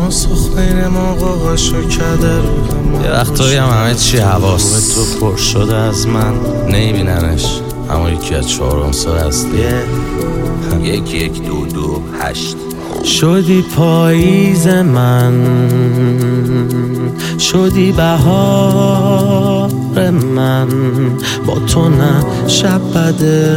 تناسخ بین ما قاقاشو کرده روح. یه وقتایی همه چی حواس تو پر شده از من، نمیبیننش اما یکی از 4 سال هست. 1128 شدی پاییز من، شدی بهار من. با تو نه شب بده،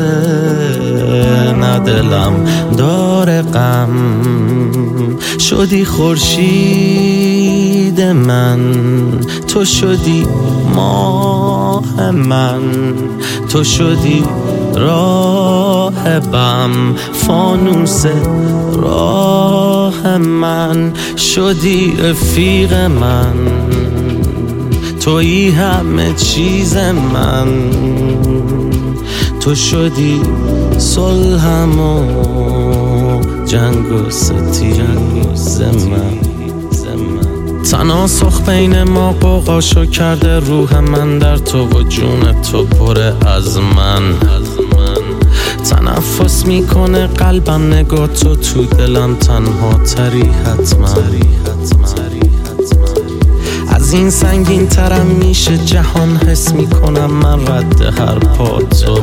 نه دلم داره غم. شدی خورشید من، تو شدی ماه من. تو شدی راهبم، فانوس راه من. شدی رفیق من، تویی همه چیز من. تو شدی صلحم و جنگ و ستیز من. تناسخ بین ما قوقاشو کرده روح من، در تو و جون تو پره از من. تنفس میکنه قلبم، نگاه تو دلم تنها تری حتما. از این سنگین ترم میشه جهان، حس میکنم من رد هر پا تو.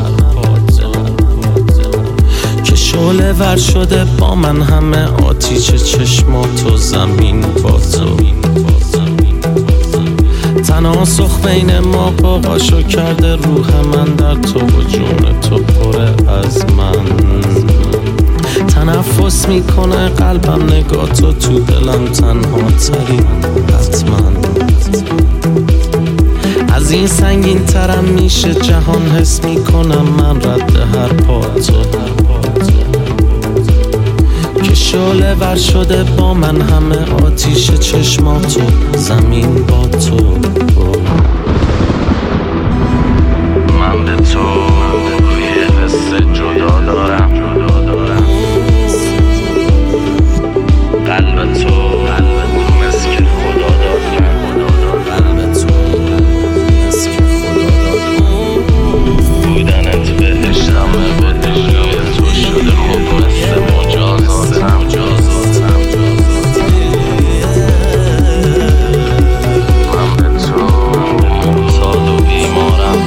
که شعله ور شده با من همه آتیش چشماتو، زمین با تو. تناسخ بین ما قاقاشو کرده روح من، در تو و جون تو پره از من. تنفس میکنه قلبم، نگاه تو دلم تنها تری حتما. از این سنگین ترم میشه جهان، حس میکنم من رد هر پا تو. که شعله ور شده با من همه آتیش چشماتو، زمین با تو. من به تو یه حس جدا دارم. قلب تو مثل که خدا داد من. قلب تو مثل که خدا داد من. بودنت بهشتمه، بهشتم تو شده خوب مثل مجازاتم. من به تو معتاد و بیمارم.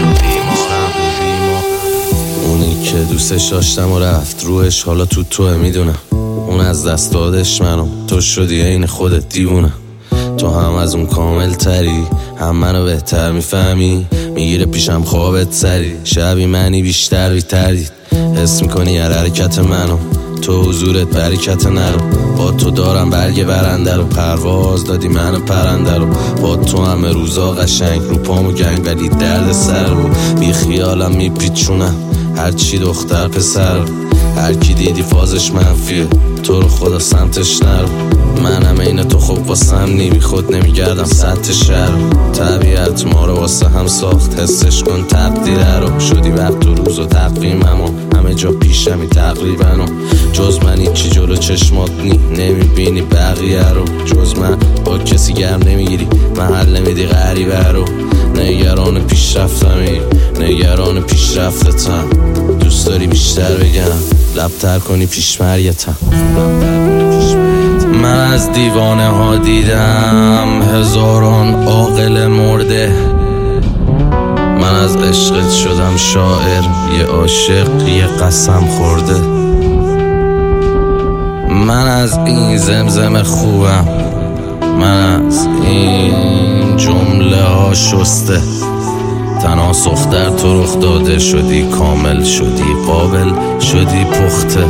اونی که دوستش داشتم و رفت روحش، حالا توه میدونم. اون از دست دادش منو، تو شدی عین خودت دیوونه. تو هم از اون کامل تری، هم منو بهتر میفهمی. میگیره پیشم خوابت سری، شبی منی بیشتر بیتردید. حس میکنی هر حرکت منو، تو حضورت برکت نرو. با تو دارم برگ برنده رو، پرواز دادی منو پرنده رو. با تو همه روزا قشنگ، رو پامو گنگ ولی درد سر رو. بی خیالم میپیچونم هرچی دختر پسر. هر کی دیدی فازش منفیه، تو رو خدا سمتش نرو. منم این تو خوب واسم نی، خود نمیگردم سطح شهر. طبیعت ما رو واسه هم ساخت، حسش کن تقدیره رو. شدی وقت و روز و تقویمم و همه جا پیشمی تقریبا. و جز من هیچی جلو چشمات نمیبینی بقیه رو. جز من با کسی گرم نمیگیری، محل نمیدی غریبه رو. نگران پیشرفتمی، نگران پیشرفتتم. دوست داری بیشتر بگم، لبتر کنی پیشمریتم. من از دیوانه ها دیدم هزاران عاقل مرده. من از عشقت شدم شاعر، یه عاشق یه قسم خورده. من از این زمزم خوبم، من از این جمله ها شسته. تناسخ در تو رخ داده، شدی کامل، شدی قابل، شدی پخته.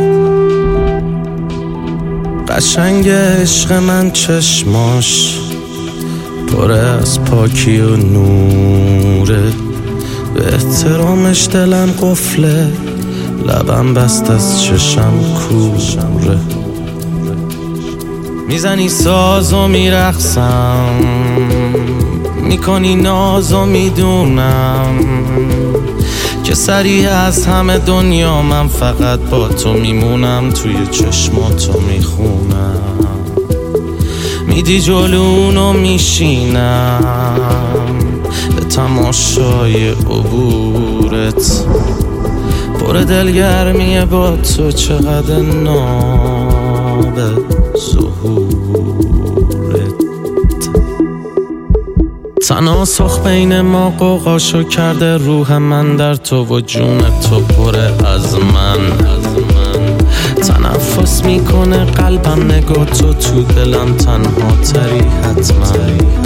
قشنگ عشق من چشماش پره از پاکی و نوره. به احترامش دلم قفله، لبم بست از چشم کوره. میزنی ساز و میرقصم، میکنی ناز و میدونم که سریع از همه دنیا من فقط با تو میمونم. توی چشماتو میخونم، میدی جلونو میشینم به تماشای عبورت. پر دلگرمیه با تو، چقدر ناب ظهور. تناسخ بین ما قوقاشو کرده، روح من در تو و جون تو پره از من. تنفس میکنه قلبم نگاه تو دلم تنها تری حتما.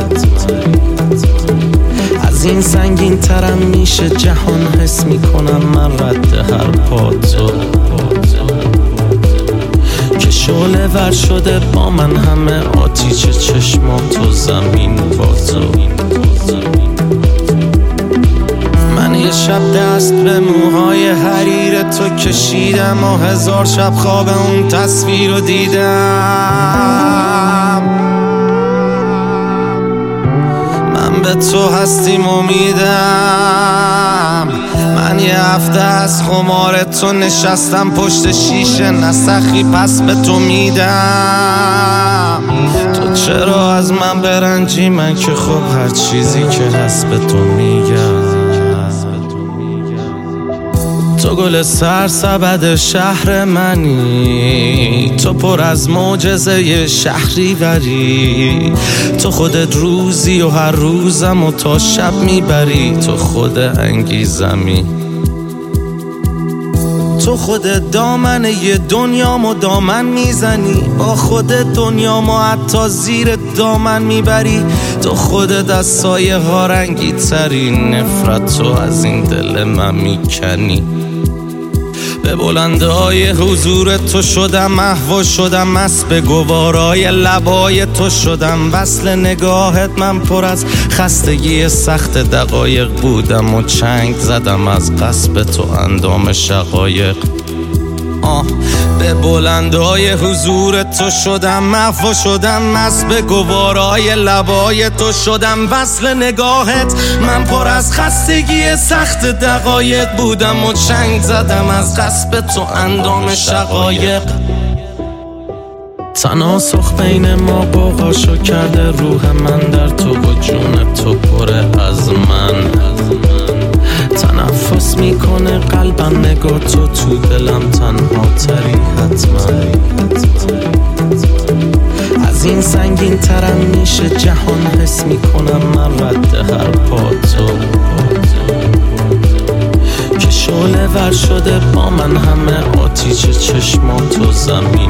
از این سنگین ترم میشه جهان، حس میکنم من رد هر پا تو. که شعله ور شده با من همه آتیش چشماتو، زمین با تو. من یه شب دست به موهای حریر تو کشیدم و 1000 شب خواب اون تصویر رو دیدم. من به تو هستیم امیدم. من یه هفته از خمار تو نشستم پشت شیشه، نسخی پس به تو میدم. تو چرا از من برنجی؟ من که خب هر چیزی که هست به تو میگم. تو گل سرسبد شهر منی، تو پر از معجزه شهری وری. تو خودت روزی و هر روزم و تا شب میبری. تو خود انگیزمی، تو خودت دامن یه دنیامو دامن میزنی. با خودت دنیامو حتی زیر دامن میبری. تو خودت از سایه ها رنگی تری، نفرت تو از این دل من میکنی. به بلندهای حضور تو شدم محو شدم، مست به گوارای لبای تو شدم. وصل نگاهت من پر از خستگی سخت دقایق بودم و چنگ زدم از قصب تو اندام شقایق. به بلندهای حضور تو شدم محو شدم، مست به گوارای لبای تو شدم. وصل نگاهت من پر از خستگی سخت دقایق بودم و چنگ زدم از قصب تو اندام شقایق. تناسخ بین ما قوقاشو کرده، روح من در تو و جون تو پره از من. تنفس میکنه قلبم نگاه تو دلم تنها تری حتما. از این سنگین ترم میشه جهان، حس میکنم من رد هر پا تو. که شعله ور شده با من همه آتیش چشماتو، زمین